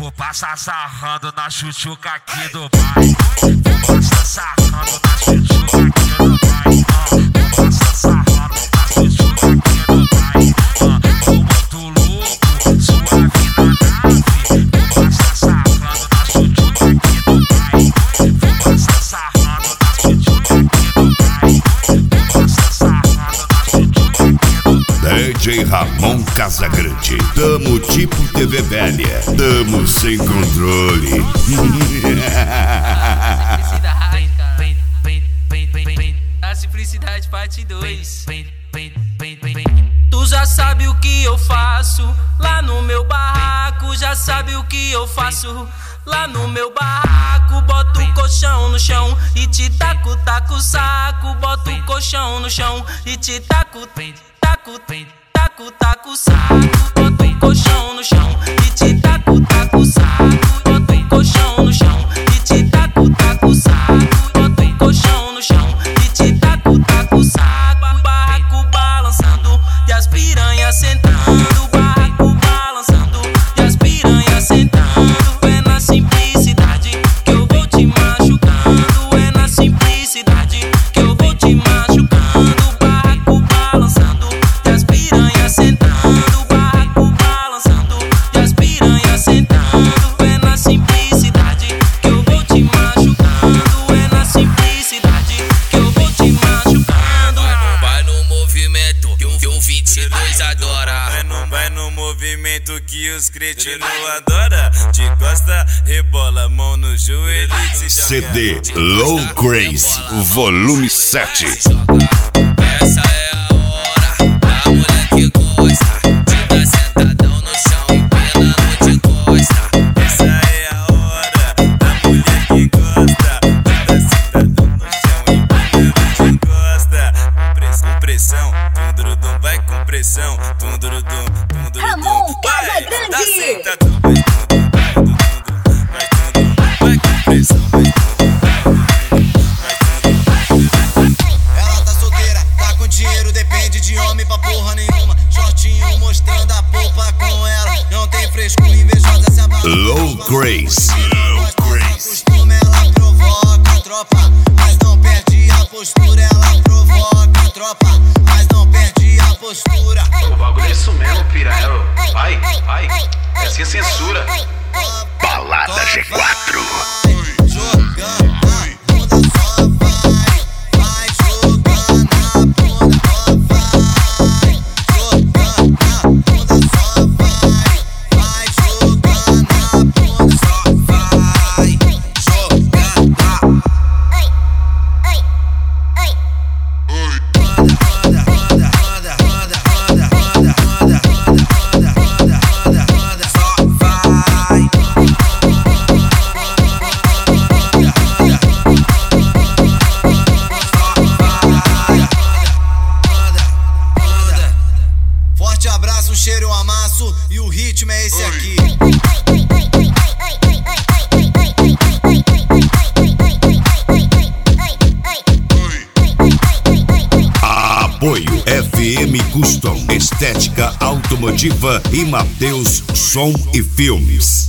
Vou passar sarrando na chuchuca aqui do bairro. Vou passar sarrando na chuchuca aqui do bairro. Vou passar sarrando na chuchuca aqui do bairro. Tô muito louco, suave na nave. Vou passar sarrando na chuchuca aqui do bairro. Vou passar sarrando na chuchuca aqui do bairro. Vou passar sarrando na chuchuca aqui do bairro. DJ Ramon Casagrande, tamo tipo TV velha, tamo sem controle. A simplicidade parte 2. Tu já sabe o que eu faço lá no meu barraco, já sabe o que eu faço lá no meu barraco. Boto o colchão no chão e te taco, taco o saco. Boto o colchão no chão e te taco, taco, taco, taco o saco. Boto o colchão no chão e te taco, taco o saco. Boto o colchão no chão e te taco, taco o saco. Boto o colchão no chão e te taco, taco o saco. Barraco balançando e as piranhas sentando. Barraco balançando e as piranhas sentando. É na simplicidade que eu vou te machucando. É na simplicidade que eu vou te machucando. Barraco balançando e as piranhas sentando. Barraco balançando e as piranhas sentando. É na simplicidade que eu vou te machucando. É na simplicidade que eu vou te machucando. Vai no movimento que o 22 adora. Vai no movimento que os cretinos adora. De costa, rebola, mão no joelho e se joga. CD Low Crazy, volume 7. Essa é a hora da mulher que gosta de dar sentadão no chão e pelando de costa. Essa é a hora da mulher que gosta de dar sentadão no chão e pelando de costa. Com pressão, tum-duru-dum, vai com pressão, tum-duru-dum, tum-duru-dum. Ramon Casagrande. Tá sentadão, vai com pressão, vai. Ela tá solteira, tá com dinheiro, depende de homem pra porra nenhuma. Shortinho mostrando a polpa com ela, não tem frescura, invejosa se abala. Low Crazy. Costuma, ela provoca a tropa, mas não perde a postura. Ela provoca a tropa, mas não perde a postura. O bagulho é isso mesmo, piranha. Ai, é sem censura. Balada G4. Forte abraço, um cheiro e um amasso, e o ritmo é esse aqui. Apoio FM Custom, Estética Automotiva e Mateus Som e Filmes.